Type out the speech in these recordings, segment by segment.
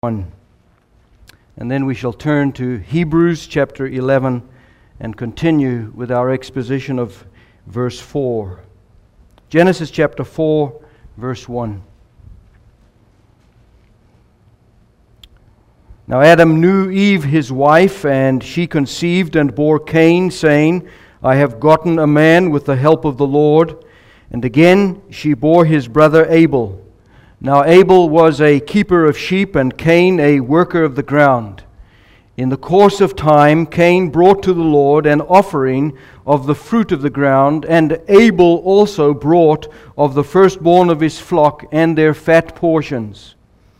1. And then we shall turn to Hebrews chapter 11 and continue with our exposition of verse 4. Genesis chapter 4, verse 1. Now Adam knew Eve his wife, and she conceived and bore Cain, saying, I have gotten a man with the help of the Lord. And again she bore his brother Abel. Now Abel was a keeper of sheep, and Cain a worker of the ground. In the course of time, Cain brought to the Lord an offering of the fruit of the ground, and Abel also brought of the firstborn of his flock and their fat portions.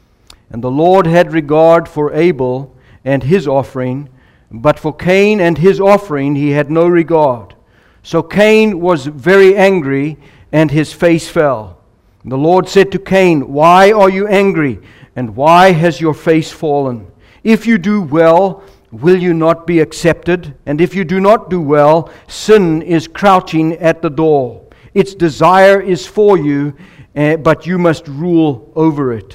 And the Lord had regard for Abel and his offering, but for Cain and his offering he had no regard. So Cain was very angry, and his face fell. The Lord said to Cain, Why are you angry, and why has your face fallen? If you do well, will you not be accepted? And if you do not do well, sin is crouching at the door. Its desire is for you, but you must rule over it.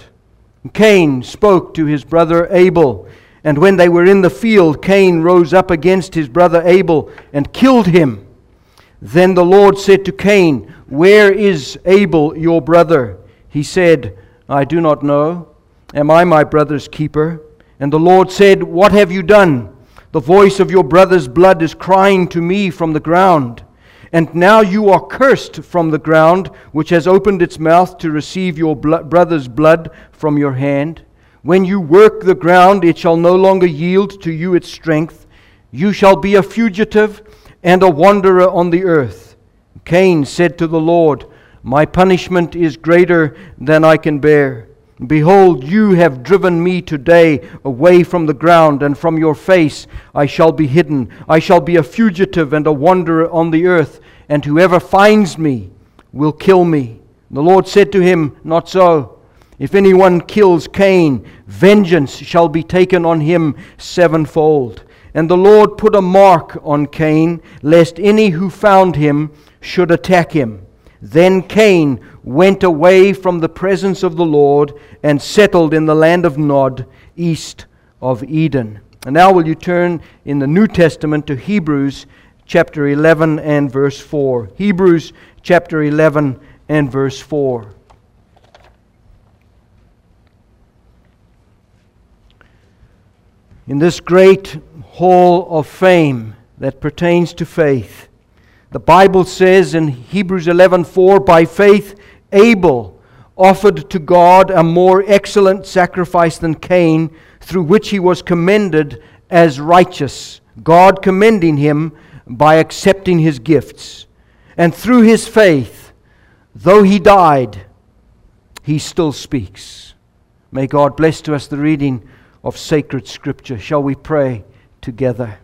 Cain spoke to his brother Abel, and when they were in the field, Cain rose up against his brother Abel and killed him. Then the Lord said to Cain, Where is Abel your brother? He said, I do not know. Am I my brother's keeper? And the Lord said, What have you done? The voice of your brother's blood is crying to me from the ground. And now you are cursed from the ground, which has opened its mouth to receive your brother's blood from your hand. When you work the ground, it shall no longer yield to you its strength. You shall be a fugitive and a wanderer on the earth. Cain said to the Lord, My punishment is greater than I can bear. Behold, you have driven me today away from the ground, and from your face I shall be hidden. I shall be a fugitive and a wanderer on the earth, and whoever finds me will kill me. The Lord said to him, Not so. If anyone kills Cain, vengeance shall be taken on him sevenfold. And the Lord put a mark on Cain, lest any who found him should attack him. Then Cain went away from the presence of the Lord and settled in the land of Nod, east of Eden. And now will you turn in the New Testament to Hebrews chapter 11 and verse 4. Hebrews chapter 11 and verse 4. In this great hall of fame that pertains to faith, the Bible says in Hebrews 11:4, By faith Abel offered to God a more excellent sacrifice than Cain, through which he was commended as righteous, God commending him by accepting his gifts. And through his faith, though he died, he still speaks. May God bless to us the reading of sacred Scripture. Shall we pray together?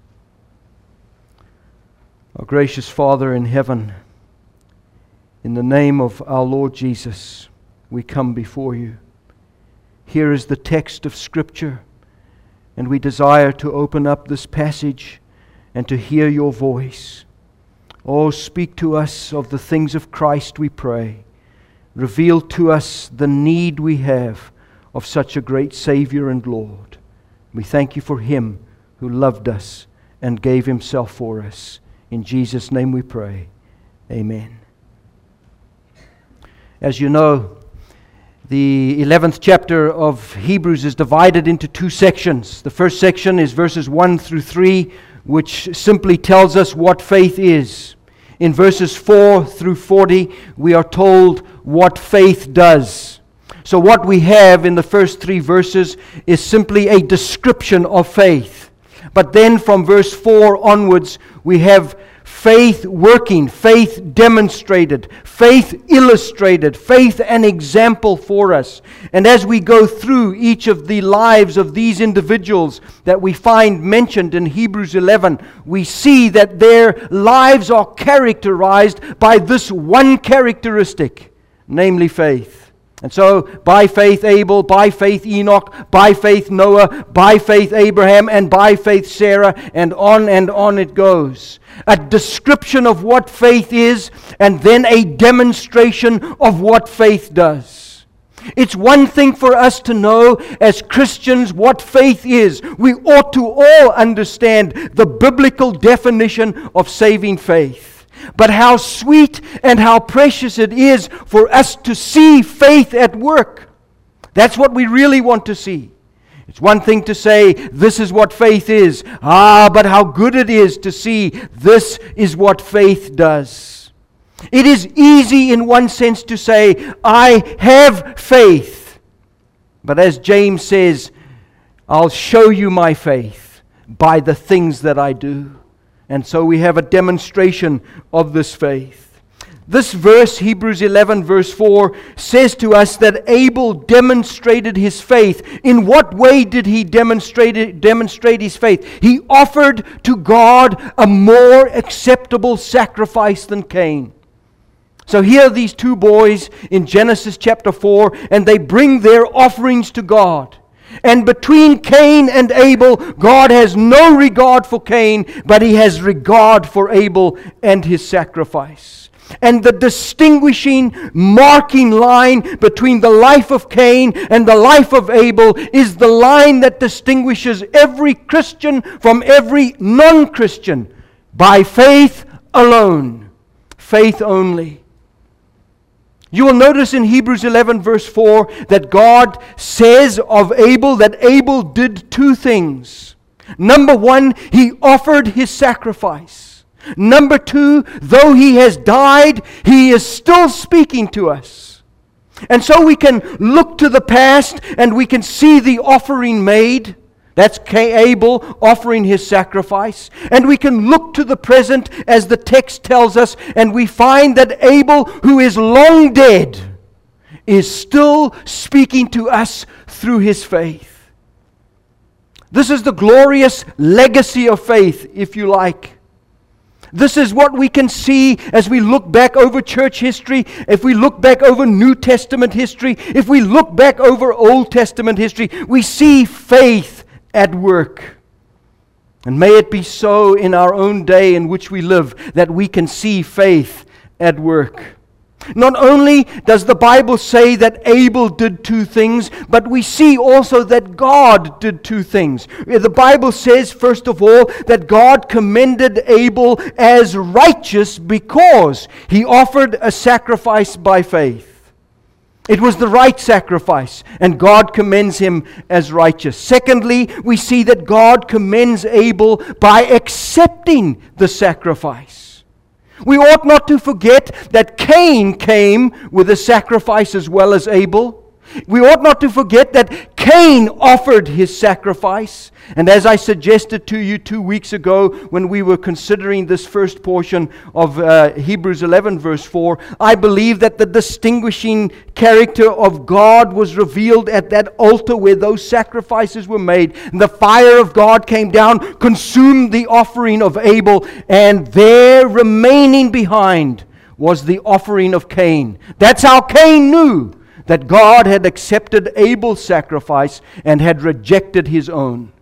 Our gracious Father in heaven, in the name of our Lord Jesus, we come before you. Here is the text of Scripture, and we desire to open up this passage and to hear your voice. Oh, speak to us of the things of Christ, we pray. Reveal to us the need we have of such a great Savior and Lord. We thank you for Him who loved us and gave Himself for us. In Jesus' name we pray. Amen. As you know, the 11th chapter of Hebrews is divided into two sections. The first section is verses 1 through 3, which simply tells us what faith is. In verses 4 through 40, we are told what faith does. So what we have in the first three verses is simply a description of faith. But then from verse 4 onwards, we have faith working, faith demonstrated, faith illustrated, faith an example for us. And as we go through each of the lives of these individuals that we find mentioned in Hebrews 11, we see that their lives are characterized by this one characteristic, namely faith. And so, by faith Abel, by faith Enoch, by faith Noah, by faith Abraham, and by faith Sarah, and on it goes. A description of what faith is, and then a demonstration of what faith does. It's one thing for us to know as Christians what faith is. We ought to all understand the biblical definition of saving faith. But how sweet and how precious it is for us to see faith at work. That's what we really want to see. It's one thing to say, this is what faith is. But how good it is to see this is what faith does. It is easy in one sense to say, I have faith. But as James says, I'll show you my faith by the things that I do. And so we have a demonstration of this faith. This verse, Hebrews 11 verse 4, says to us that Abel demonstrated his faith. In what way did he demonstrate his faith? He offered to God a more acceptable sacrifice than Cain. So here are these two boys in Genesis chapter 4, and they bring their offerings to God. And between Cain and Abel, God has no regard for Cain, but He has regard for Abel and his sacrifice. And the distinguishing, marking line between the life of Cain and the life of Abel is the line that distinguishes every Christian from every non-Christian. By faith alone. Faith only. You will notice in Hebrews 11 verse 4 that God says of Abel that Abel did two things. Number one, he offered his sacrifice. Number two, though he has died, he is still speaking to us. And so we can look to the past and we can see the offering made. That's Abel offering his sacrifice. And we can look to the present as the text tells us, and we find that Abel, who is long dead, is still speaking to us through his faith. This is the glorious legacy of faith, if you like. This is what we can see as we look back over church history, if we look back over New Testament history, if we look back over Old Testament history, we see faith at work. And may it be so in our own day in which we live, that we can see faith at work. Not only does the Bible say that Abel did two things, but we see also that God did two things. The Bible says, first of all, that God commended Abel as righteous because he offered a sacrifice by faith. It was the right sacrifice, and God commends him as righteous. Secondly, we see that God commends Abel by accepting the sacrifice. We ought not to forget that Cain came with a sacrifice as well as Abel. We ought not to forget that Cain offered his sacrifice. And as I suggested to you 2 weeks ago when we were considering this first portion of Hebrews 11 verse 4, I believe that the distinguishing character of God was revealed at that altar where those sacrifices were made. And the fire of God came down, consumed the offering of Abel, and there remaining behind was the offering of Cain. That's how Cain knew that God had accepted Abel's sacrifice and had rejected his own.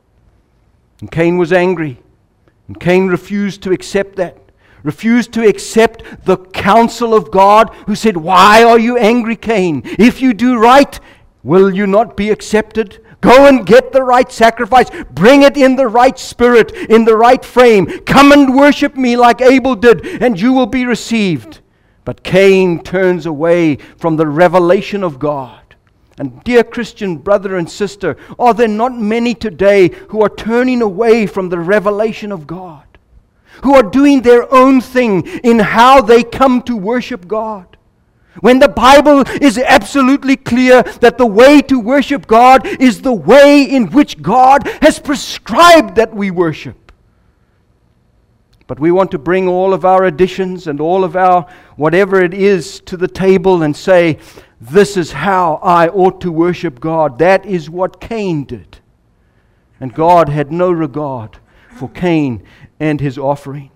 And Cain was angry. And Cain refused to accept that. Refused to accept the counsel of God, who said, "Why are you angry, Cain? If you do right, will you not be accepted? Go and get the right sacrifice. Bring it in the right spirit, in the right frame. Come and worship me like Abel did, and you will be received." But Cain turns away from the revelation of God. And dear Christian brother and sister, are there not many today who are turning away from the revelation of God? Who are doing their own thing in how they come to worship God? When the Bible is absolutely clear that the way to worship God is the way in which God has prescribed that we worship. But we want to bring all of our additions and all of our whatever it is to the table and say, this is how I ought to worship God. That is what Cain did. And God had no regard for Cain and his offering.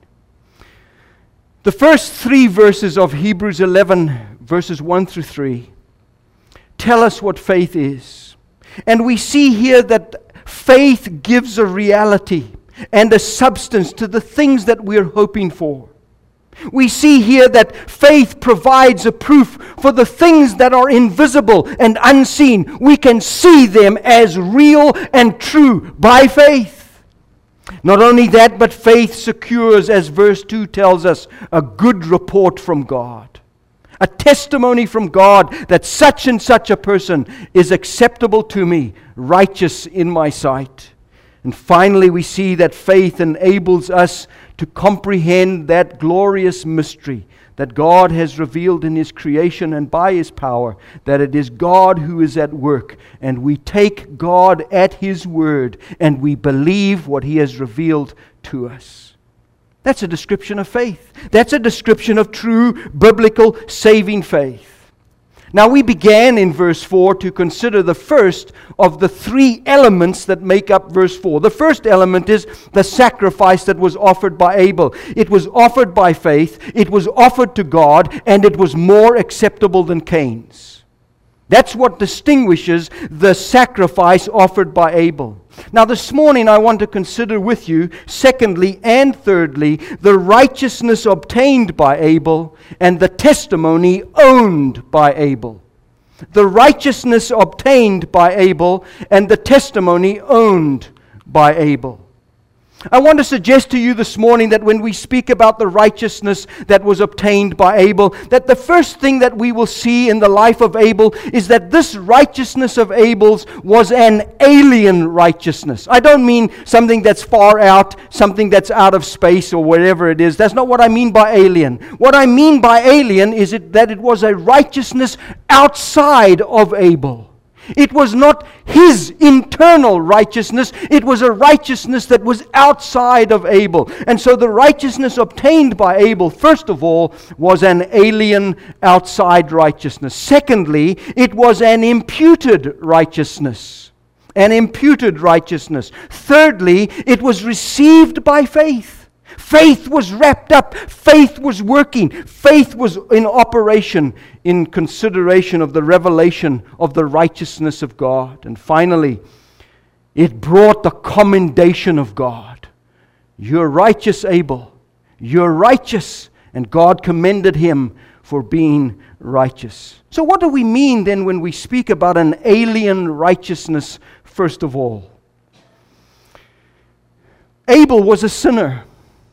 The first 3 verses of Hebrews 11, verses 1 through 3, tell us what faith is. And we see here that faith gives a reality and a substance to the things that we're hoping for. We see here that faith provides a proof for the things that are invisible and unseen. We can see them as real and true by faith. Not only that, but faith secures, as verse 2 tells us, a good report from God. A testimony from God that such and such a person is acceptable to me, righteous in my sight. And finally, we see that faith enables us to comprehend that glorious mystery that God has revealed in His creation and by His power, that it is God who is at work, and we take God at His word, and we believe what He has revealed to us. That's a description of faith. That's a description of true biblical saving faith. Now, we began in verse 4 to consider the first of the three elements that make up verse 4. The first element is the sacrifice that was offered by Abel. It was offered by faith, it was offered to God, and it was more acceptable than Cain's. That's what distinguishes the sacrifice offered by Abel. Now, this morning I want to consider with you, secondly and thirdly, the righteousness obtained by Abel and the testimony owned by Abel. The righteousness obtained by Abel and the testimony owned by Abel. I want to suggest to you this morning that when we speak about the righteousness that was obtained by Abel, that the first thing that we will see in the life of Abel is that this righteousness of Abel's was an alien righteousness. I don't mean something that's far out, something that's out of space or whatever it is. That's not what I mean by alien. What I mean by alien is that it was a righteousness outside of Abel. It was not his internal righteousness. It was a righteousness that was outside of Abel. And so the righteousness obtained by Abel, first of all, was an alien outside righteousness. Secondly, it was an imputed righteousness. An imputed righteousness. Thirdly, it was received by faith. Faith was wrapped up. Faith was working. Faith was in operation in consideration of the revelation of the righteousness of God. And finally, it brought the commendation of God. You're righteous, Abel. You're righteous. And God commended him for being righteous. So what do we mean then when we speak about an alien righteousness, first of all? Abel was a sinner.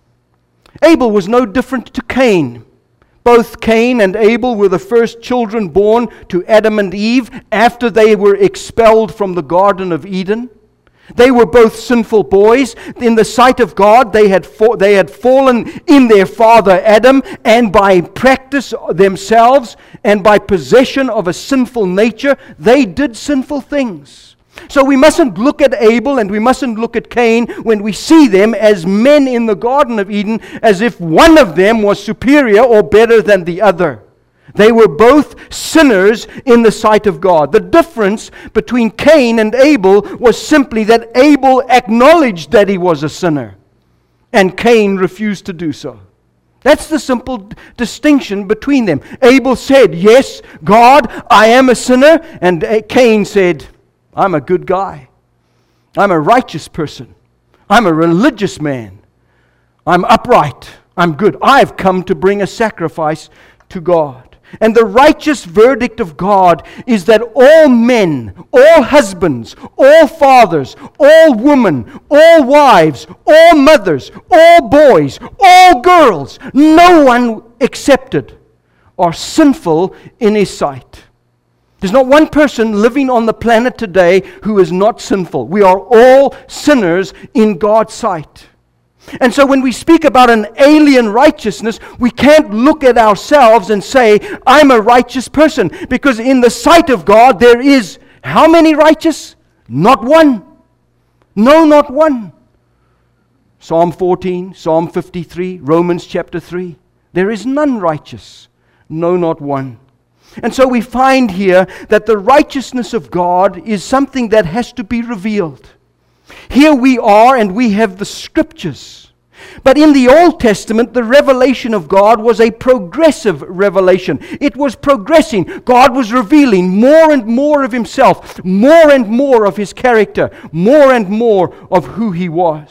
Abel was no different to Cain. Both Cain and Abel were the first children born to Adam and Eve after they were expelled from the Garden of Eden. They were both sinful boys. In the sight of God, they had fallen in their father Adam, and by practice themselves and by possession of a sinful nature, they did sinful things. So we mustn't look at Abel and we mustn't look at Cain when we see them as men in the Garden of Eden as if one of them was superior or better than the other. They were both sinners in the sight of God. The difference between Cain and Abel was simply that Abel acknowledged that he was a sinner and Cain refused to do so. That's the simple distinction between them. Abel said, "Yes, God, I am a sinner," and Cain said, "I'm a good guy. I'm a righteous person. I'm a religious man. I'm upright. I'm good. I've come to bring a sacrifice to God." And the righteous verdict of God is that all men, all husbands, all fathers, all women, all wives, all mothers, all boys, all girls, no one excepted, are sinful in His sight. There's not one person living on the planet today who is not sinful. We are all sinners in God's sight. And so when we speak about an alien righteousness, we can't look at ourselves and say, "I'm a righteous person." Because in the sight of God, there is how many righteous? Not one. No, not one. Psalm 14, Psalm 53, Romans chapter 3. There is none righteous. No, not one. And so we find here that the righteousness of God is something that has to be revealed. Here we are and we have the Scriptures. But in the Old Testament, the revelation of God was a progressive revelation. It was progressing. God was revealing more and more of Himself, more and more of His character, more and more of who He was.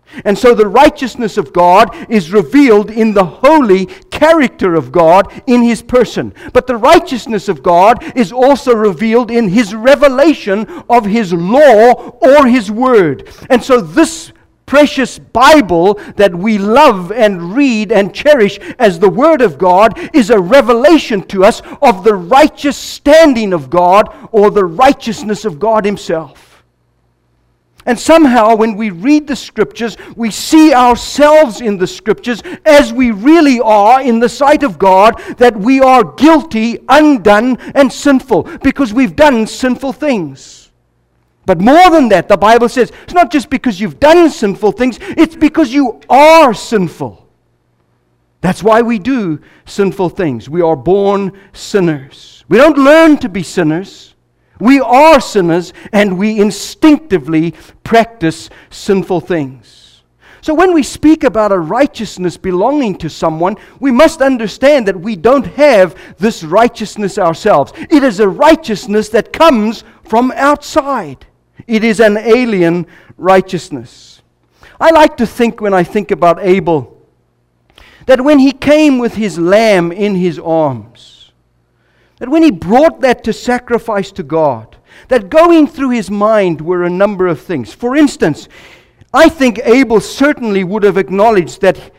And so the righteousness of God is revealed in the holy character of God in His person. But the righteousness of God is also revealed in His revelation of His law or His word. And so this precious Bible that we love and read and cherish as the Word of God is a revelation to us of the righteous standing of God or the righteousness of God Himself. And somehow when we read the Scriptures, we see ourselves in the Scriptures as we really are in the sight of God, that we are guilty, undone, and sinful because we've done sinful things. But more than that, the Bible says, it's not just because you've done sinful things, it's because you are sinful. That's why we do sinful things. We are born sinners. We don't learn to be sinners. We are sinners, and we instinctively practice sinful things. So when we speak about a righteousness belonging to someone, we must understand that we don't have this righteousness ourselves. It is a righteousness that comes from outside. It is an alien righteousness. I like to think, when I think about Abel, that when he came with his lamb in his arms, that when he brought that to sacrifice to God, that going through his mind were a number of things. For instance, I think Abel certainly would have acknowledged that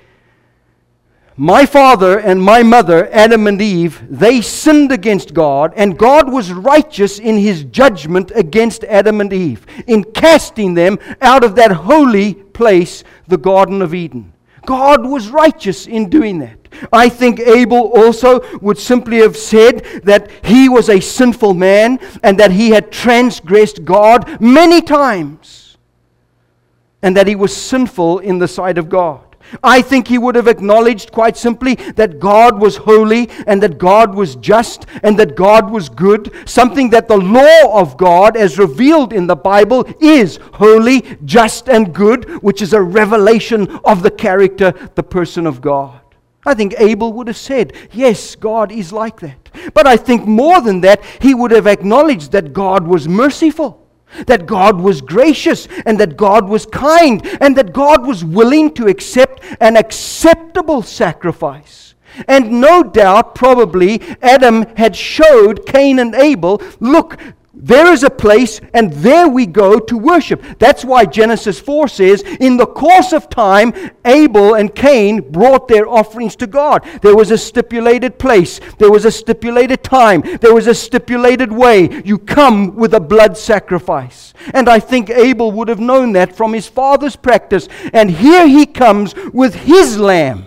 my father and my mother, Adam and Eve, they sinned against God, and God was righteous in His judgment against Adam and Eve, in casting them out of that holy place, the Garden of Eden. God was righteous in doing that. I think Abel also would simply have said that he was a sinful man and that he had transgressed God many times and that he was sinful in the sight of God. I think he would have acknowledged quite simply that God was holy and that God was just and that God was good, something that the law of God as revealed in the Bible is holy, just and good, which is a revelation of the character, the person of God. I think Abel would have said, yes, God is like that. But I think more than that, he would have acknowledged that God was merciful, that God was gracious, and that God was kind, and that God was willing to accept an acceptable sacrifice. And no doubt, probably, Adam had showed Cain and Abel, look, there is a place, and there we go to worship. That's why Genesis 4 says, in the course of time, Abel and Cain brought their offerings to God. There was a stipulated place. There was a stipulated time. There was a stipulated way. You come with a blood sacrifice. And I think Abel would have known that from his father's practice. And here he comes with his lamb.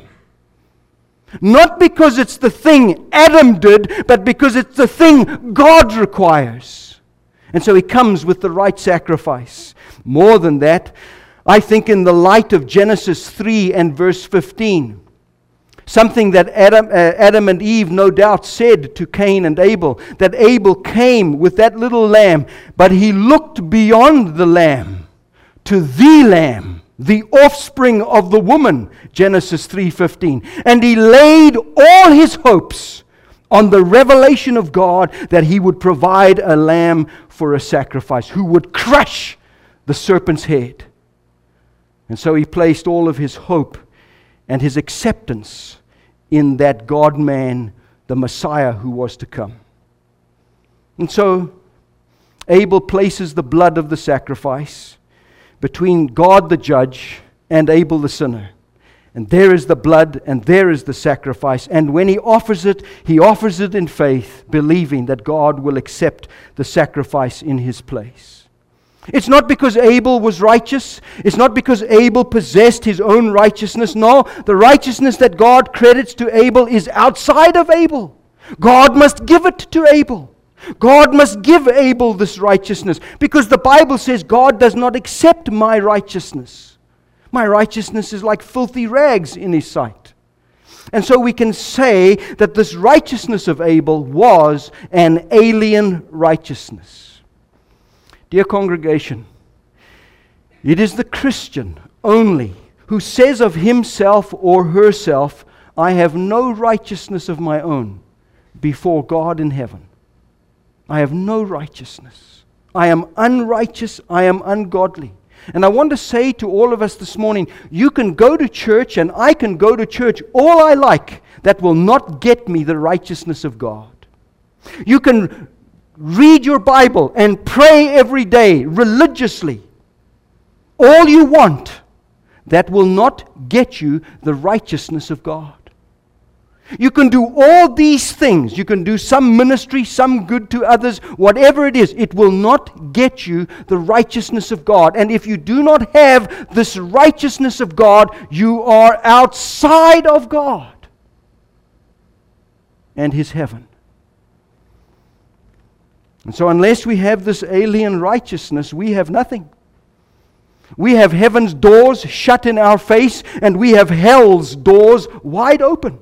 Not because it's the thing Adam did, but because it's the thing God requires. And so he comes with the right sacrifice. More than that, I think in the light of Genesis 3 and verse 15, something that Adam and Eve no doubt said to Cain and Abel, that Abel came with that little lamb, but he looked beyond the lamb to the lamb, the offspring of the woman, Genesis 3:15. And he laid all his hopes on the revelation of God that He would provide a lamb for a sacrifice, who would crush the serpent's head. And so he placed all of his hope and his acceptance in that God-man, the Messiah who was to come. And so Abel places the blood of the sacrifice between God the judge and Abel the sinner. And there is the blood, and there is the sacrifice. And when he offers it in faith, believing that God will accept the sacrifice in his place. It's not because Abel was righteous. It's not because Abel possessed his own righteousness. No, the righteousness that God credits to Abel is outside of Abel. God must give it to Abel. God must give Abel this righteousness, because the Bible says God does not accept my righteousness. My righteousness is like filthy rags in His sight. And so we can say that this righteousness of Abel was an alien righteousness. Dear congregation, it is the Christian only who says of himself or herself, I have no righteousness of my own before God in heaven. I have no righteousness. I am unrighteous. I am ungodly. And I want to say to all of us this morning, you can go to church and I can go to church all I like. That will not get me the righteousness of God. You can read your Bible and pray every day religiously. All you want. That will not get you the righteousness of God. You can do all these things. You can do some ministry, some good to others, whatever it is. It will not get you the righteousness of God. And if you do not have this righteousness of God, you are outside of God and His heaven. And so unless we have this alien righteousness, we have nothing. We have heaven's doors shut in our face, and we have hell's doors wide open.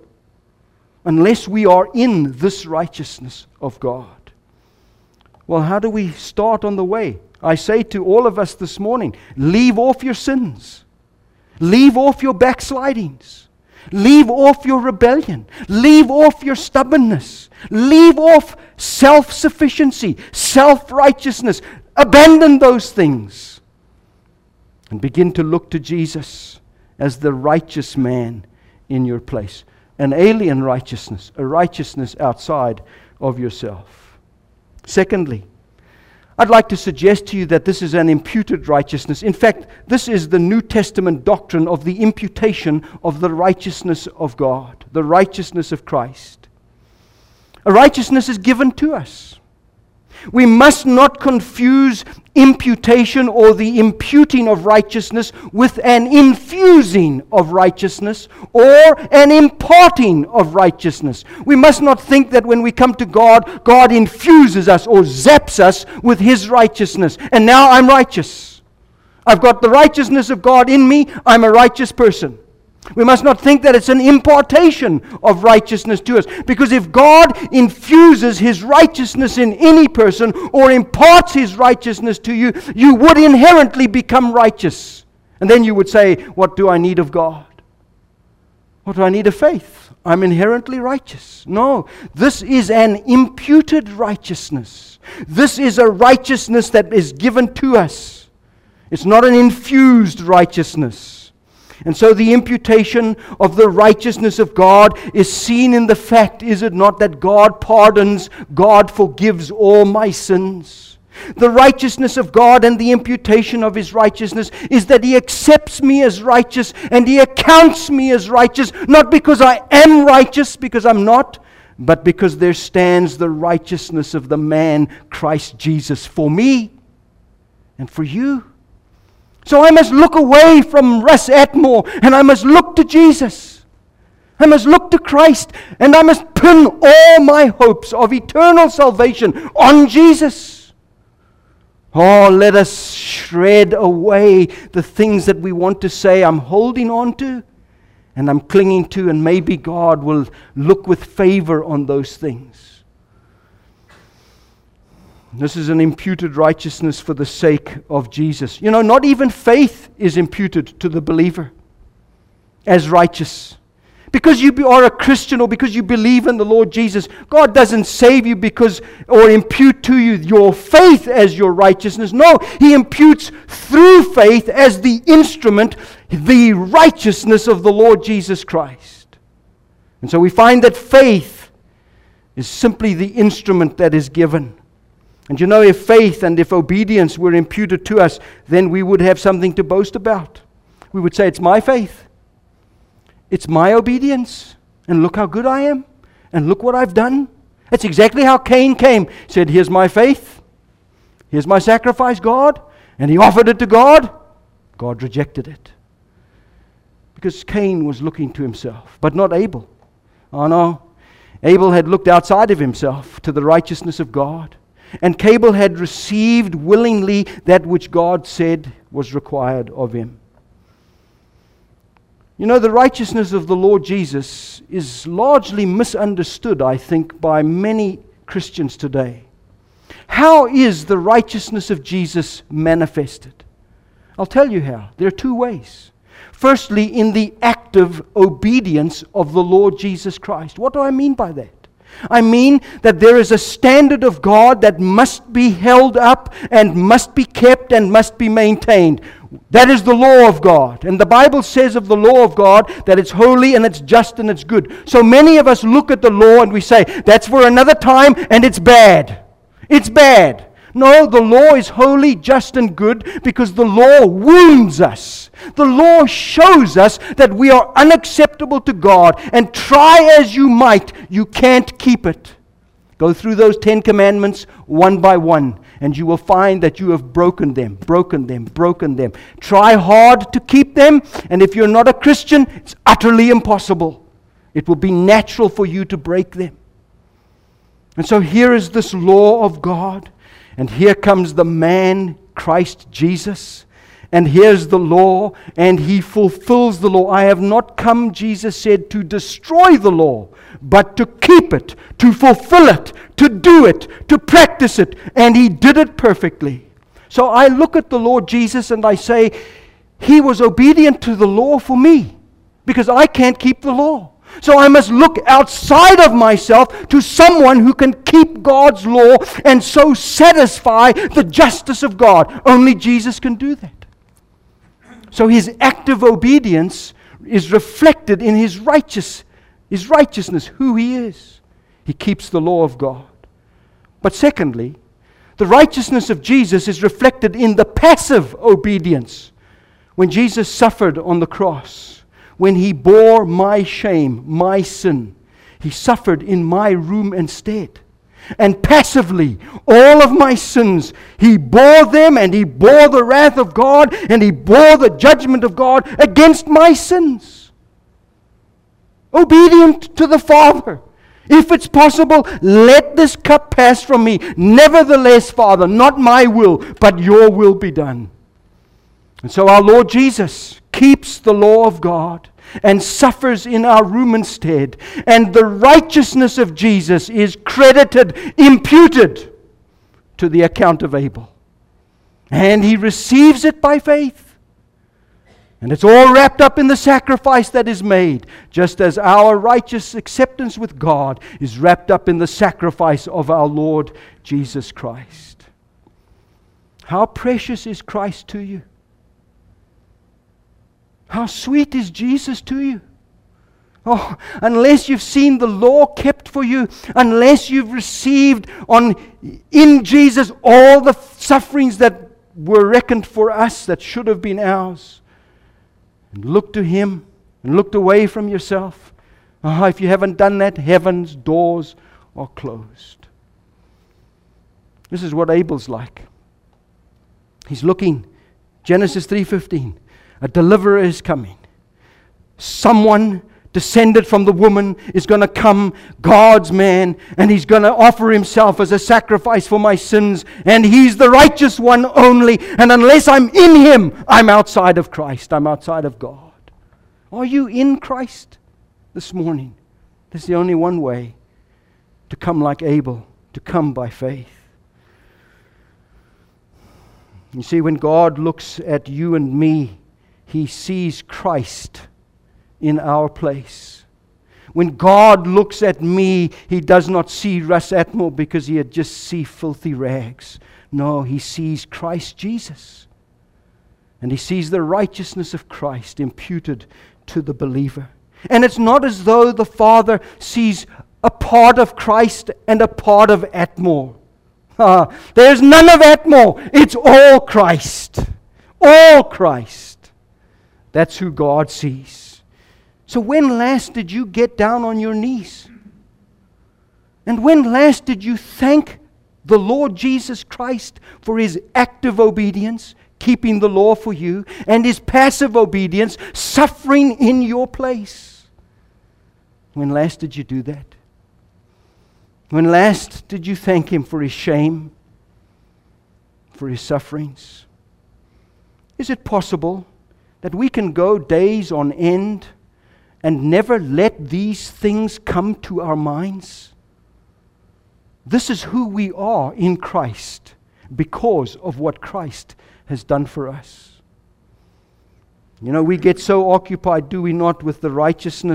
Unless we are in this righteousness of God. Well, how do we start on the way? I say to all of us this morning, leave off your sins. Leave off your backslidings. Leave off your rebellion. Leave off your stubbornness. Leave off self-sufficiency, self-righteousness. Abandon those things. And begin to look to Jesus as the righteous man in your place. An alien righteousness, a righteousness outside of yourself. Secondly, I'd like to suggest to you that this is an imputed righteousness. In fact, this is the New Testament doctrine of the imputation of the righteousness of God, the righteousness of Christ. A righteousness is given to us. We must not confuse imputation or the imputing of righteousness with an infusing of righteousness or an imparting of righteousness. We must not think that when we come to God, God infuses us or zaps us with His righteousness. And now I'm righteous. I've got the righteousness of God in me. I'm a righteous person. We must not think that it's an impartation of righteousness to us. Because if God infuses His righteousness in any person or imparts His righteousness to you, you would inherently become righteous. And then you would say, what do I need of God? What do I need of faith? I'm inherently righteous. No, this is an imputed righteousness. This is a righteousness that is given to us. It's not an infused righteousness. And so the imputation of the righteousness of God is seen in the fact, is it not, that God pardons, God forgives all my sins. The righteousness of God and the imputation of His righteousness is that He accepts me as righteous and He accounts me as righteous, not because I am righteous, because I'm not, but because there stands the righteousness of the man Christ Jesus for me and for you. So I must look away from Russ Atmore and I must look to Jesus. I must look to Christ and I must pin all my hopes of eternal salvation on Jesus. Oh, let us shred away the things that we want to say I'm holding on to and I'm clinging to, and maybe God will look with favor on those things. This is an imputed righteousness for the sake of Jesus. You know, not even faith is imputed to the believer as righteous. Because you are a Christian or because you believe in the Lord Jesus, God doesn't save you because or impute to you your faith as your righteousness. No, He imputes through faith as the instrument, the righteousness of the Lord Jesus Christ. And so we find that faith is simply the instrument that is given. And you know, if faith and if obedience were imputed to us, then we would have something to boast about. We would say, it's my faith. It's my obedience. And look how good I am. And look what I've done. That's exactly how Cain came. He said, here's my faith. Here's my sacrifice, God. And he offered it to God. God rejected it. Because Cain was looking to himself, but not Abel. Oh no. Abel had looked outside of himself to the righteousness of God. And Abel had received willingly that which God said was required of him. You know, the righteousness of the Lord Jesus is largely misunderstood, I think, by many Christians today. How is the righteousness of Jesus manifested? I'll tell you how. There are two ways. Firstly, in the active obedience of the Lord Jesus Christ. What do I mean by that? I mean that there is a standard of God that must be held up and must be kept and must be maintained. That is the law of God. And the Bible says of the law of God that it's holy and it's just and it's good. So many of us look at the law and we say, that's for another time and it's bad. It's bad. No, the law is holy, just, and good because the law wounds us. The law shows us that we are unacceptable to God, and try as you might, you can't keep it. Go through those 10 commandments one by one, and you will find that you have broken them. Try hard to keep them, and if you're not a Christian, it's utterly impossible. It will be natural for you to break them. And so here is this law of God. And here comes the man, Christ Jesus. And here's the law, and He fulfills the law. I have not come, Jesus said, to destroy the law, but to keep it, to fulfill it, to do it, to practice it. And He did it perfectly. So I look at the Lord Jesus and I say, He was obedient to the law for me, because I can't keep the law. So I must look outside of myself to someone who can keep God's law and so satisfy the justice of God. Only Jesus can do that. So His active obedience is reflected in His righteousness, who He is. He keeps the law of God. But secondly, the righteousness of Jesus is reflected in the passive obedience. When Jesus suffered on the cross, when He bore my shame, my sin, He suffered in my room instead. And passively, all of my sins, He bore them, and He bore the wrath of God, and He bore the judgment of God against my sins. Obedient to the Father. If it's possible, let this cup pass from me. Nevertheless, Father, not my will, but your will be done. And so our Lord Jesus keeps the law of God and suffers in our room instead. And the righteousness of Jesus is credited, imputed to the account of Abel. And he receives it by faith. And it's all wrapped up in the sacrifice that is made, just as our righteous acceptance with God is wrapped up in the sacrifice of our Lord Jesus Christ. How precious is Christ to you? How sweet is Jesus to you? Oh, unless you've seen the law kept for you, unless you've received in Jesus all the sufferings that were reckoned for us that should have been ours, and looked to Him and looked away from yourself. If you haven't done that, heaven's doors are closed. This is what Abel's like. He's looking. Genesis 3:15. A deliverer is coming. Someone descended from the woman is going to come, God's man, and He's going to offer Himself as a sacrifice for my sins, and He's the righteous one only, and unless I'm in Him, I'm outside of Christ. I'm outside of God. Are you in Christ this morning? There's the only one way to come like Abel, to come by faith. You see, when God looks at you and me, He sees Christ in our place. When God looks at me, He does not see Russ Atmore because He just see filthy rags. No, He sees Christ Jesus. And He sees the righteousness of Christ imputed to the believer. And it's not as though the Father sees a part of Christ and a part of Atmore. There's none of Atmore. It's all Christ. All Christ. That's who God sees. So when last did you get down on your knees? And when last did you thank the Lord Jesus Christ for His active obedience, keeping the law for you, and His passive obedience, suffering in your place? When last did you do that? When last did you thank Him for His shame, for His sufferings? Is it possible that we can go days on end and never let these things come to our minds? This is who we are in Christ because of what Christ has done for us. You know, we get so occupied, do we not, with the righteousness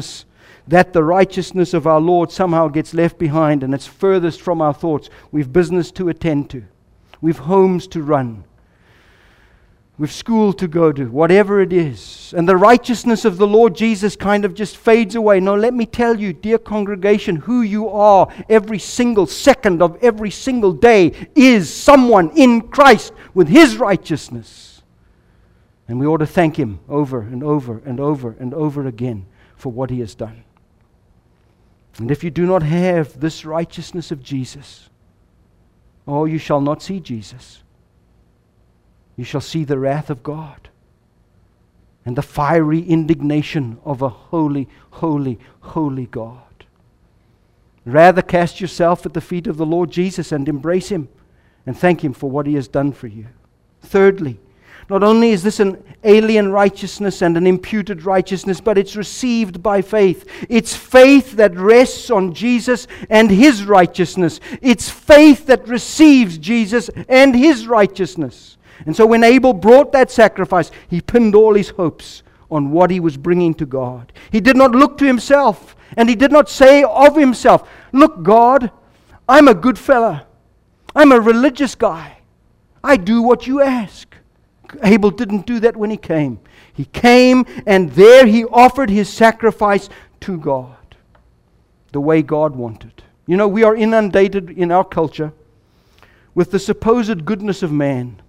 that the righteousness of our Lord somehow gets left behind and it's furthest from our thoughts. We've business to attend to. We've homes to run. We've school to go to, whatever it is. And the righteousness of the Lord Jesus kind of just fades away. No, let me tell you, dear congregation, who you are every single second of every single day is someone in Christ with His righteousness. And we ought to thank Him over and over and over and over again for what He has done. And if you do not have this righteousness of Jesus, oh, you shall not see Jesus. You shall see the wrath of God and the fiery indignation of a holy, holy, holy God. Rather cast yourself at the feet of the Lord Jesus and embrace Him and thank Him for what He has done for you. Thirdly, not only is this an alien righteousness and an imputed righteousness, but it's received by faith. It's faith that rests on Jesus and His righteousness. It's faith that receives Jesus and His righteousness. And so when Abel brought that sacrifice, he pinned all his hopes on what he was bringing to God. He did not look to himself, and he did not say of himself, "Look, God, I'm a good fella. I'm a religious guy. I do what you ask." Abel didn't do that when he came. He came, and there he offered his sacrifice to God, the way God wanted. You know, we are inundated in our culture with the supposed goodness of man.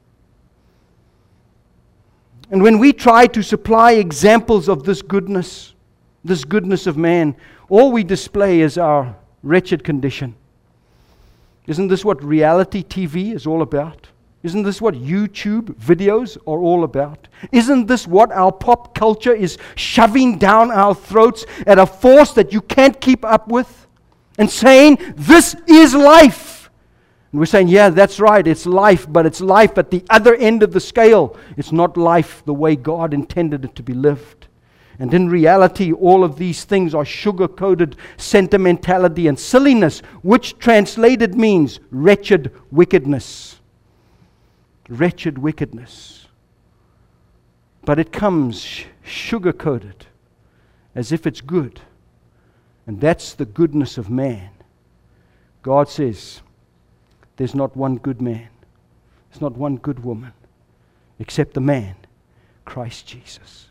And when we try to supply examples of this goodness of man, all we display is our wretched condition. Isn't this what reality TV is all about? Isn't this what YouTube videos are all about? Isn't this what our pop culture is shoving down our throats at a force that you can't keep up with? And saying, this is life. And we're saying, yeah, that's right, it's life, but it's life at the other end of the scale. It's not life the way God intended it to be lived. And in reality, all of these things are sugar-coated sentimentality and silliness, which translated means wretched wickedness. Wretched wickedness. But it comes sugar-coated as if it's good. And that's the goodness of man. God says, there's not one good man. There's not one good woman. Except the man, Christ Jesus.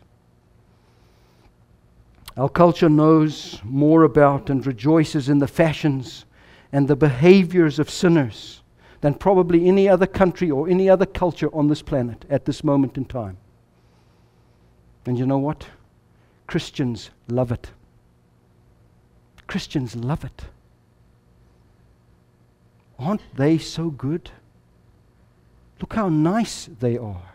Our culture knows more about and rejoices in the fashions and the behaviors of sinners than probably any other country or any other culture on this planet at this moment in time. And you know what? Christians love it. Christians love it. Aren't they so good? Look how nice they are.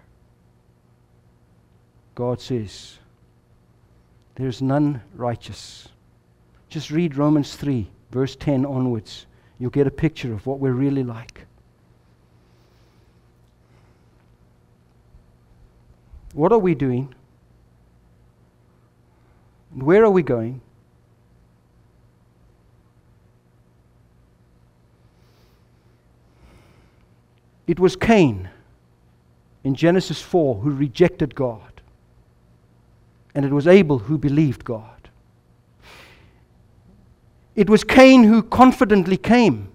God says, there's none righteous. Just read Romans 3, verse 10 onwards. You'll get a picture of what we're really like. What are we doing? Where are we going? It was Cain in Genesis 4 who rejected God. And it was Abel who believed God. It was Cain who confidently came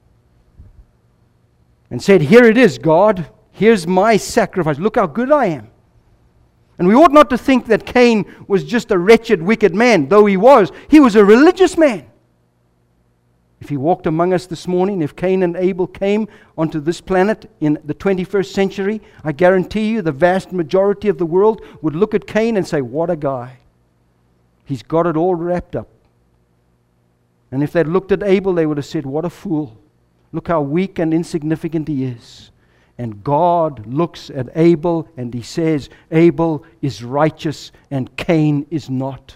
and said, "Here it is, God. Here's my sacrifice. Look how good I am." And we ought not to think that Cain was just a wretched, wicked man, though he was. He was a religious man. If he walked among us this morning, if Cain and Abel came onto this planet in the 21st century, I guarantee you the vast majority of the world would look at Cain and say, "What a guy. He's got it all wrapped up." And if they'd looked at Abel, they would have said, "What a fool. Look how weak and insignificant he is." And God looks at Abel and He says, Abel is righteous and Cain is not.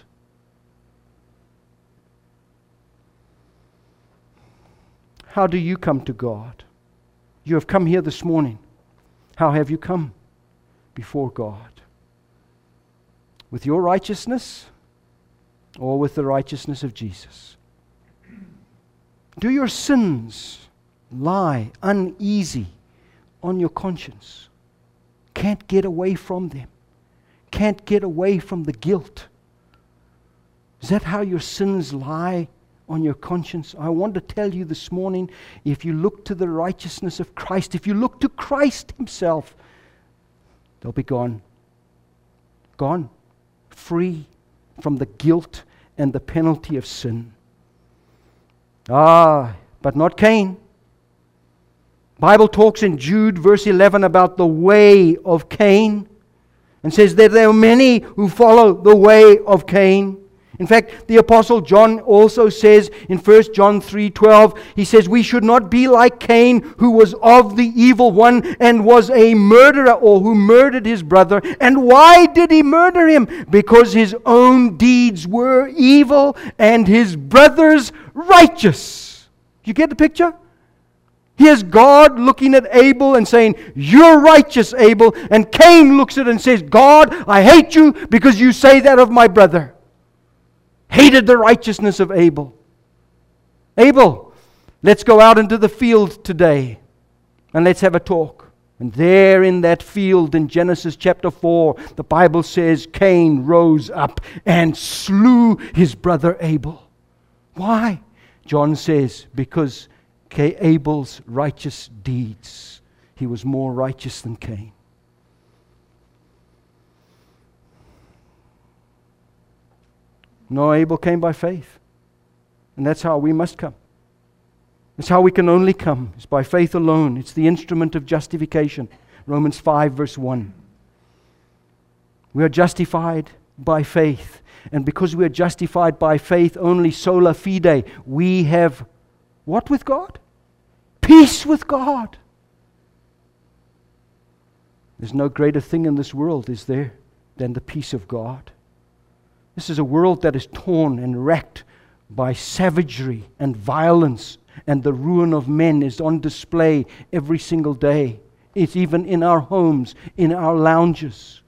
How do you come to God? You have come here this morning. How have you come before God? With your righteousness or with the righteousness of Jesus? Do your sins lie uneasy on your conscience? Can't get away from them. Can't get away from the guilt. Is that how your sins lie on your conscience? I want to tell you this morning, if you look to the righteousness of Christ, if you look to Christ Himself, they'll be gone. Gone. Free from the guilt and the penalty of sin. But not Cain. Bible talks in Jude verse 11 about the way of Cain, and says that there are many who follow the way of Cain. In fact, the Apostle John also says in 1 John 3:12, he says, we should not be like Cain, who was of the evil one and was a murderer, or who murdered his brother. And why did he murder him? Because his own deeds were evil and his brother's righteous. You get the picture? Here's God looking at Abel and saying, you're righteous, Abel. And Cain looks at it and says, God, I hate you because you say that of my brother. Hated the righteousness of Abel. Abel, let's go out into the field today and let's have a talk. And there in that field in Genesis chapter 4, the Bible says Cain rose up and slew his brother Abel. Why? John says, because Abel's righteous deeds, he was more righteous than Cain. No, Abel came by faith. And that's how we must come. That's how we can only come. It's by faith alone. It's the instrument of justification. Romans 5 verse 1. We are justified by faith. And because we are justified by faith only, sola fide, we have what with God? Peace with God. There's no greater thing in this world, is there, than the peace of God. This is a world that is torn and wrecked by savagery and violence, and the ruin of men is on display every single day. It's even in our homes, in our lounges.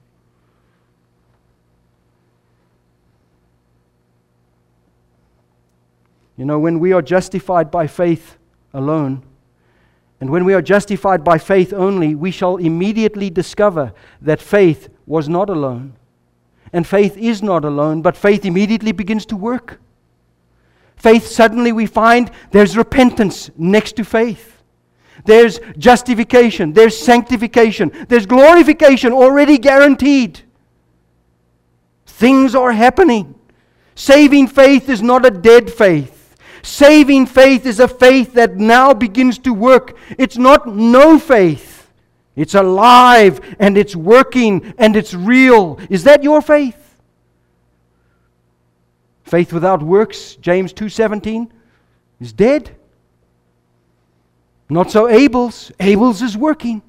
You know, when we are justified by faith alone, and when we are justified by faith only, we shall immediately discover that faith was not alone. And faith is not alone, but faith immediately begins to work. Faith, suddenly we find there's repentance next to faith. There's justification, there's sanctification, there's glorification already guaranteed. Things are happening. Saving faith is not a dead faith. Saving faith is a faith that now begins to work. It's not no faith. It's alive and it's working and it's real. Is that your faith? Faith without works, James 2:17, is dead. Not so Abel's. Abel's is working.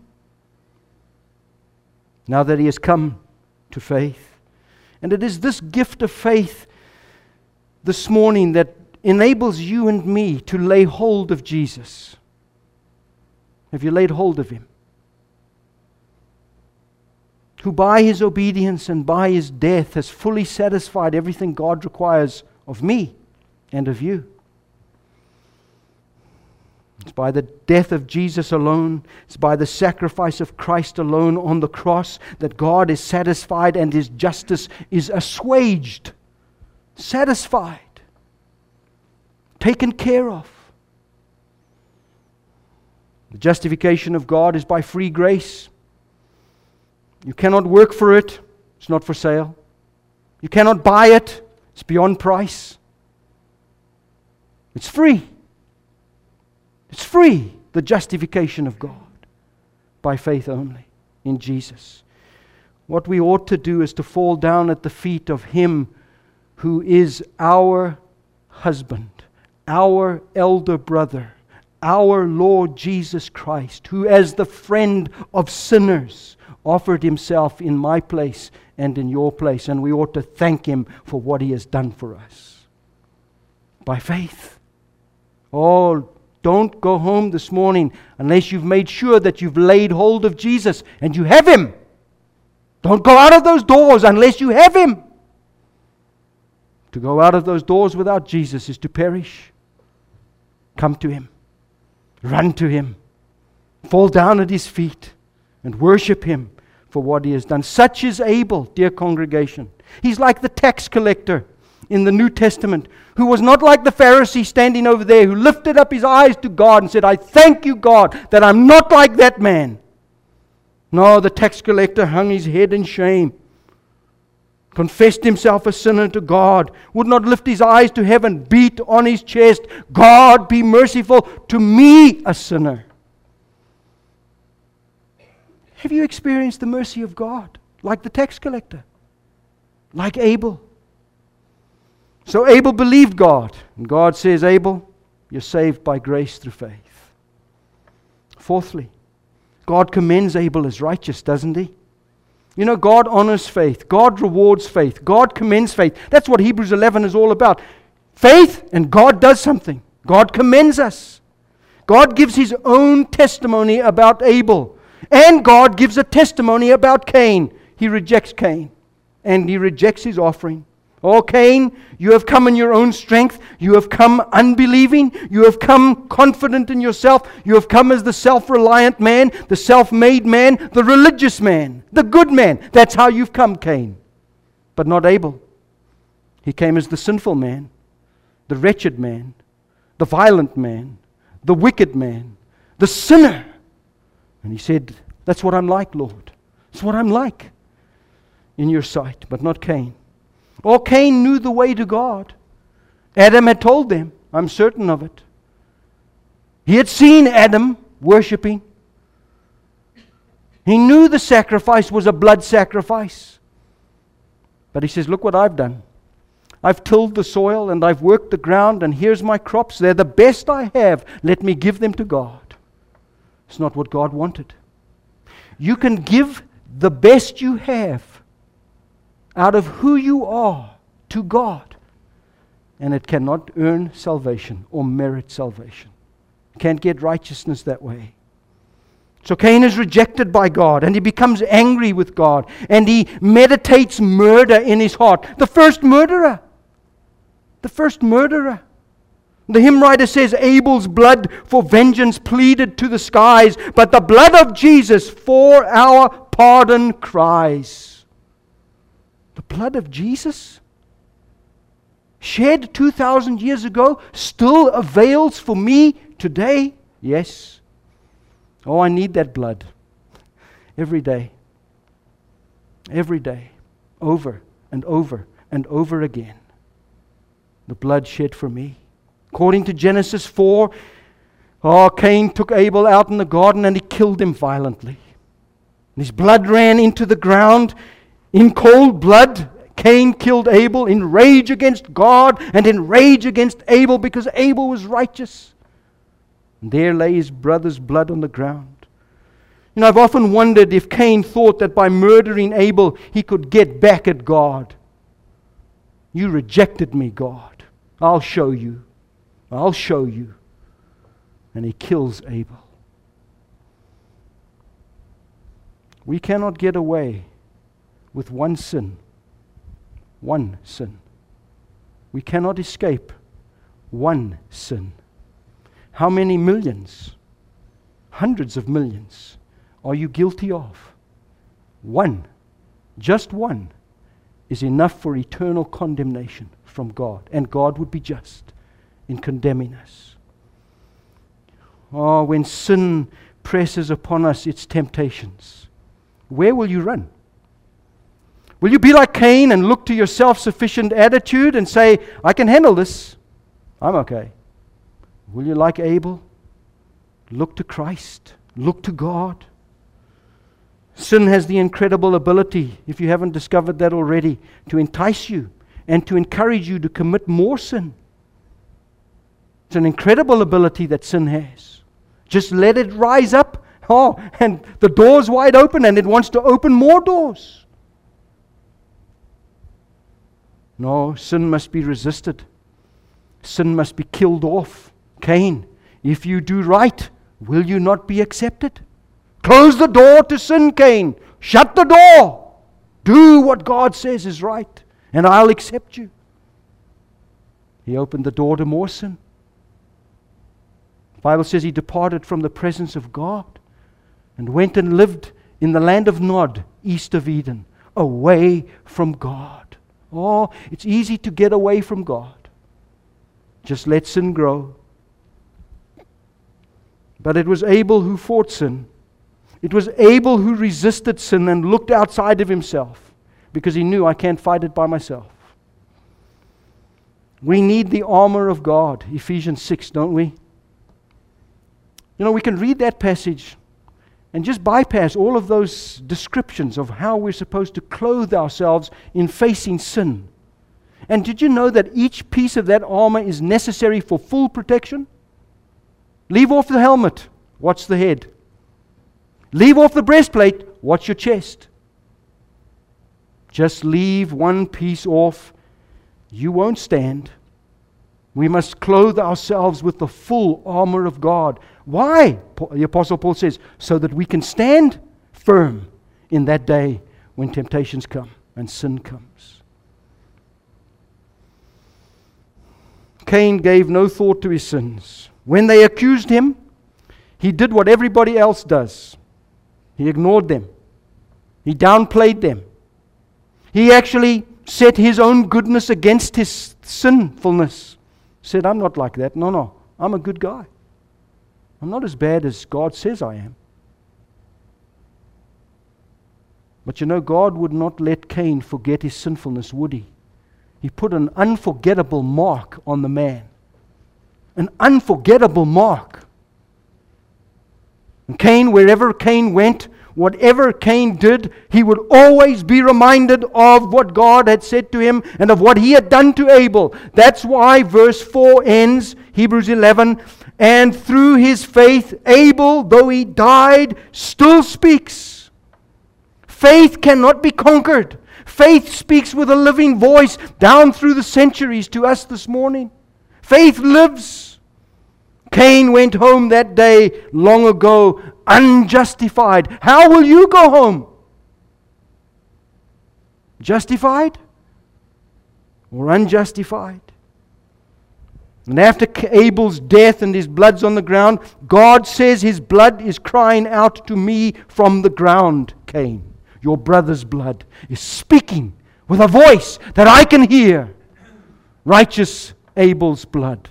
Now that he has come to faith. And it is this gift of faith this morning that enables you and me to lay hold of Jesus. Have you laid hold of Him? Who by His obedience and by His death has fully satisfied everything God requires of me and of you. It's by the death of Jesus alone, it's by the sacrifice of Christ alone on the cross that God is satisfied and His justice is assuaged, satisfied, taken care of. The justification of God is by free grace. You cannot work for it. It's not for sale. You cannot buy it. It's beyond price. It's free. It's free, the justification of God, by faith only in Jesus. What we ought to do is to fall down at the feet of Him who is our husband, our elder brother, our Lord Jesus Christ, who as the friend of sinners offered Himself in my place and in your place. And we ought to thank Him for what He has done for us. By faith. Oh, don't go home this morning unless you've made sure that you've laid hold of Jesus and you have Him. Don't go out of those doors unless you have Him. To go out of those doors without Jesus is to perish. Come to Him. Run to Him. Fall down at His feet and worship Him for what He has done. Such is Abel, dear congregation. He's like the tax collector in the New Testament who was not like the Pharisee standing over there, who lifted up his eyes to God and said, I thank you, God, that I'm not like that man. No, the tax collector hung his head in shame, confessed himself a sinner to God, would not lift his eyes to heaven, beat on his chest, God, be merciful to me, a sinner. Have you experienced the mercy of God like the tax collector? Like Abel? So Abel believed God, and God says, Abel, you're saved by grace through faith. Fourthly, God commends Abel as righteous, doesn't He? You know, God honors faith. God rewards faith. God commends faith. That's what Hebrews 11 is all about. Faith, and God does something. God commends us. God gives His own testimony about Abel. And God gives a testimony about Cain. He rejects Cain, and he rejects his offering. Oh, Cain, you have come in your own strength. You have come unbelieving. You have come confident in yourself. You have come as the self-reliant man, the self-made man, the religious man, the good man. That's how you've come, Cain. But not Abel. He came as the sinful man, the wretched man, the violent man, the wicked man, the sinner. And he said, that's what I'm like, Lord. That's what I'm like in your sight, but not Cain. Oh, Cain knew the way to God. Adam had told them. I'm certain of it. He had seen Adam worshipping. He knew the sacrifice was a blood sacrifice. But he says, look what I've done. I've tilled the soil and I've worked the ground, and here's my crops. They're the best I have. Let me give them to God. It's not what God wanted. You can give the best you have out of who you are to God, and it cannot earn salvation or merit salvation. You can't get righteousness that way. So Cain is rejected by God, and he becomes angry with God, and he meditates murder in his heart. The first murderer. The first murderer. The hymn writer says, Abel's blood for vengeance pleaded to the skies, but the blood of Jesus for our pardon cries. The blood of Jesus, shed 2,000 years ago, still avails for me today? Yes. Oh, I need that blood every day. Every day. Over and over and over again. The blood shed for me. According to Genesis 4, Cain took Abel out in the garden and he killed him violently. His blood ran into the ground. In cold blood, Cain killed Abel in rage against God and in rage against Abel because Abel was righteous. And there lay his brother's blood on the ground. You know, I've often wondered if Cain thought that by murdering Abel, he could get back at God. You rejected me, God. I'll show you. I'll show you. And he kills Abel. We cannot get away with one sin. One sin. We cannot escape one sin. How many millions, hundreds of millions, are you guilty of? One, just one, is enough for eternal condemnation from God. And God would be just in condemning us. Oh, when sin presses upon us its temptations, where will you run? Will you be like Cain and look to your self-sufficient attitude and say, I can handle this, I'm okay? Will you, like Abel, look to Christ, look to God? Sin has the incredible ability, if you haven't discovered that already, to entice you and to encourage you to commit more sin. It's an incredible ability that sin has. Just let it rise up, and the door's wide open and it wants to open more doors. No, sin must be resisted. Sin must be killed off. Cain, if you do right, will you not be accepted? Close the door to sin, Cain. Shut the door. Do what God says is right, and I'll accept you. He opened the door to more sin. The Bible says he departed from the presence of God and went and lived in the land of Nod, east of Eden, away from God. Oh, it's easy to get away from God. Just let sin grow. But it was Abel who fought sin. It was Abel who resisted sin and looked outside of himself because he knew, I can't fight it by myself. We need the armor of God, Ephesians 6, don't we? You know, we can read that passage and just bypass all of those descriptions of how we're supposed to clothe ourselves in facing sin. And did you know that each piece of that armor is necessary for full protection? Leave off the helmet, watch the head. Leave off the breastplate, watch your chest. Just leave one piece off, you won't stand. We must clothe ourselves with the full armor of God. Why? The Apostle Paul says, so that we can stand firm in that day when temptations come and sin comes. Cain gave no thought to his sins. When they accused him, he did what everybody else does. He ignored them. He downplayed them. He actually set his own goodness against his sinfulness. Said, I'm not like that. No, I'm a good guy. I'm not as bad as God says I am. But you know, God would not let Cain forget his sinfulness, would he? He put an unforgettable mark on the man. An unforgettable mark. And Cain, wherever Cain went, whatever Cain did, he would always be reminded of what God had said to him and of what he had done to Abel. That's why verse 4 ends, Hebrews 11, and through his faith, Abel, though he died, still speaks. Faith cannot be conquered. Faith speaks with a living voice down through the centuries to us this morning. Faith lives. Cain went home that day long ago unjustified. How will you go home? Justified or unjustified? And after Abel's death and his blood's on the ground, God says his blood is crying out to me from the ground, Cain. Your brother's blood is speaking with a voice that I can hear. Righteous Abel's blood.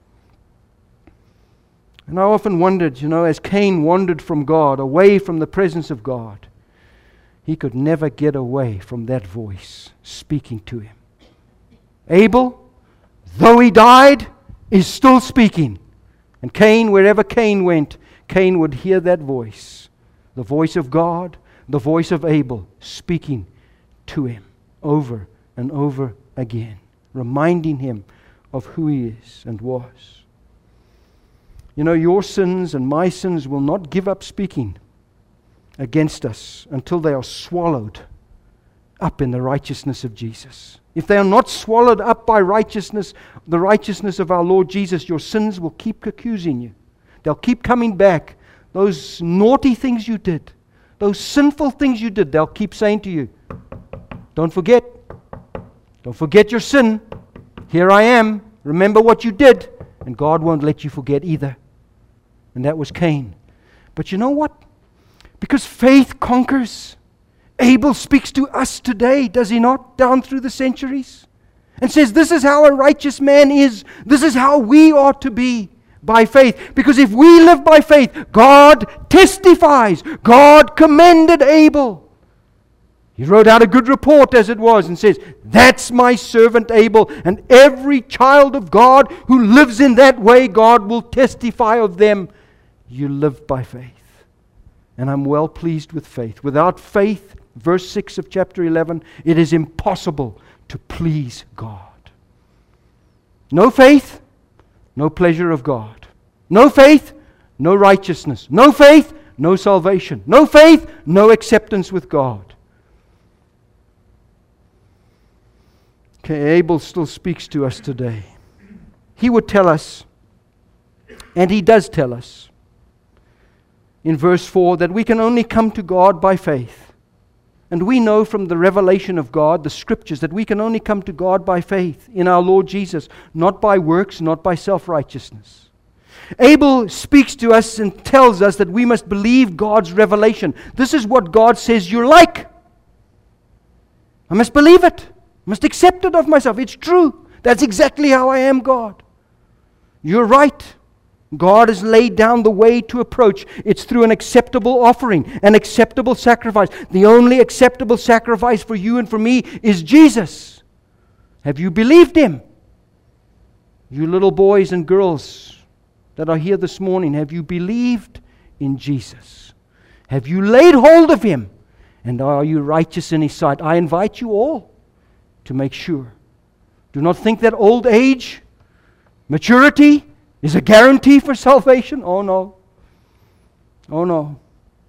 And I often wondered, as Cain wandered from God, away from the presence of God, he could never get away from that voice speaking to him. Abel, though he died, is still speaking. And Cain, wherever Cain went, Cain would hear that voice. The voice of God, the voice of Abel speaking to him over and over again, reminding him of who he is and was. Your sins and my sins will not give up speaking against us until they are swallowed up in the righteousness of Jesus. If they are not swallowed up by righteousness, the righteousness of our Lord Jesus, your sins will keep accusing you. They'll keep coming back. Those naughty things you did, those sinful things you did, they'll keep saying to you, don't forget your sin. Here I am. Remember what you did. And God won't let you forget either. And that was Cain. But you know what? Because faith conquers. Abel speaks to us today, does he not? Down through the centuries. And says, this is how a righteous man is. This is how we ought to be by faith. Because if we live by faith, God testifies. God commended Abel. He wrote out a good report as it was and says, that's my servant Abel. And every child of God who lives in that way, God will testify of them. You live by faith. And I'm well pleased with faith. Without faith, verse 6 of chapter 11, it is impossible to please God. No faith, no pleasure of God. No faith, no righteousness. No faith, no salvation. No faith, no acceptance with God. Okay, Abel still speaks to us today. He would tell us, and he does tell us, in verse 4, that we can only come to God by faith. And we know from the revelation of God, the Scriptures, that we can only come to God by faith in our Lord Jesus, not by works, not by self-righteousness. Abel speaks to us and tells us that we must believe God's revelation. This is what God says you're like. I must believe it. must accept it of myself. It's true. That's exactly how I am, God. You're right. God has laid down the way to approach. It's through an acceptable offering, an acceptable sacrifice. The only acceptable sacrifice for you and for me is Jesus. Have you believed Him? You little boys and girls that are here this morning, have you believed in Jesus? Have you laid hold of Him? And are you righteous in His sight? I invite you all to make sure. Do not think that old age, maturity, is a guarantee for salvation. Oh no. Oh no.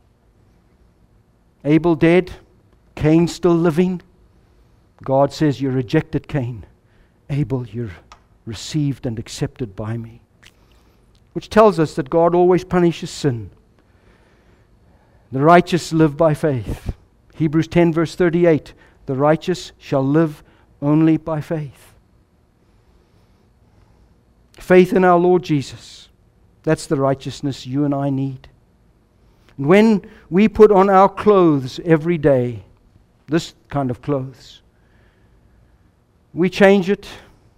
Abel dead, Cain still living. God says, you rejected Cain. Abel, you're received and accepted by me. Which tells us that God always punishes sin. The righteous live by faith. Hebrews 10 verse 38, the righteous shall live only by faith. Faith in our Lord Jesus. That's the righteousness you and I need. And when we put on our clothes every day, this kind of clothes, we change it.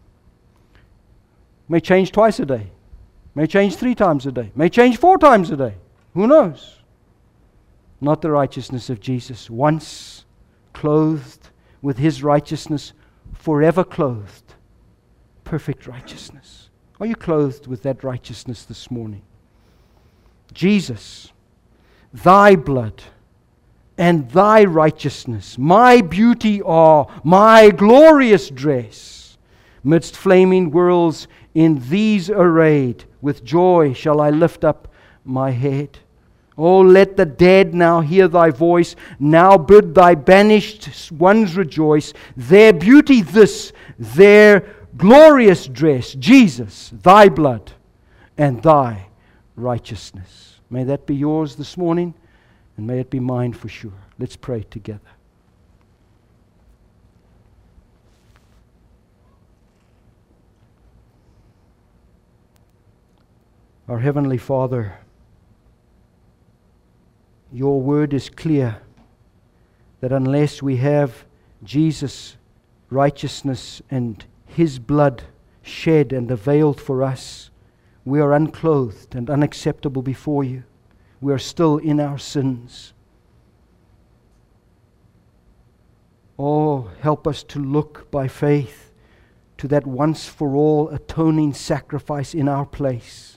May change twice a day. May change 3 times a day. May change 4 times a day. Who knows? Not the righteousness of Jesus. Once clothed with His righteousness, forever clothed. Perfect righteousness. Are you clothed with that righteousness this morning? Jesus, thy blood and thy righteousness, my beauty are, my glorious dress. Midst flaming worlds in these arrayed, with joy shall I lift up my head. Oh, let the dead now hear thy voice. Now bid thy banished ones rejoice. Their beauty this, their glorious dress, Jesus, thy blood and thy righteousness. May that be yours this morning, and may it be mine for sure. Let's pray together. Our Heavenly Father, your word is clear that unless we have Jesus' righteousness and His blood shed and availed for us, we are unclothed and unacceptable before you. We are still in our sins. Oh, help us to look by faith to that once for all atoning sacrifice in our place.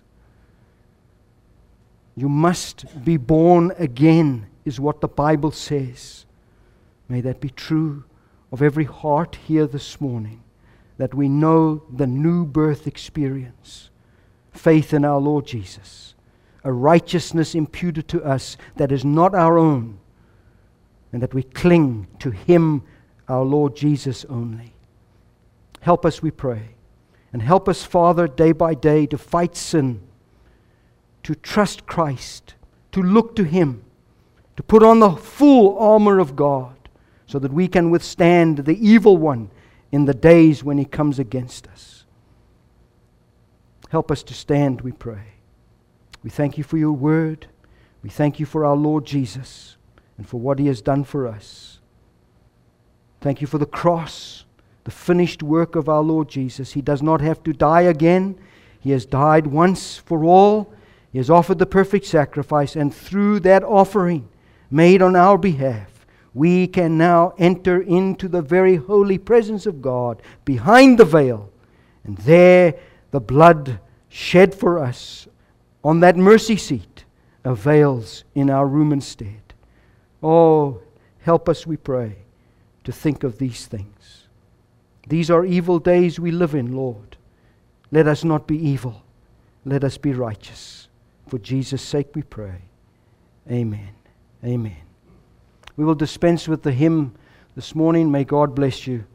You must be born again, is what the Bible says. May that be true of every heart here this morning, that we know the new birth experience, faith in our Lord Jesus, a righteousness imputed to us that is not our own, and that we cling to Him, our Lord Jesus only. Help us, we pray, and help us, Father, day by day to fight sin, to trust Christ, to look to Him, to put on the full armor of God, so that we can withstand the evil one in the days when he comes against us. Help us to stand, we pray. We thank you for your word. We thank you for our Lord Jesus and for what He has done for us. Thank you for the cross, the finished work of our Lord Jesus. He does not have to die again. He has died once for all. He has offered the perfect sacrifice, and through that offering made on our behalf, we can now enter into the very holy presence of God behind the veil. And there the blood shed for us on that mercy seat avails in our room instead. Oh, help us, we pray, to think of these things. These are evil days we live in, Lord. Let us not be evil. Let us be righteous. For Jesus' sake we pray. Amen. Amen. We will dispense with the hymn this morning. May God bless you.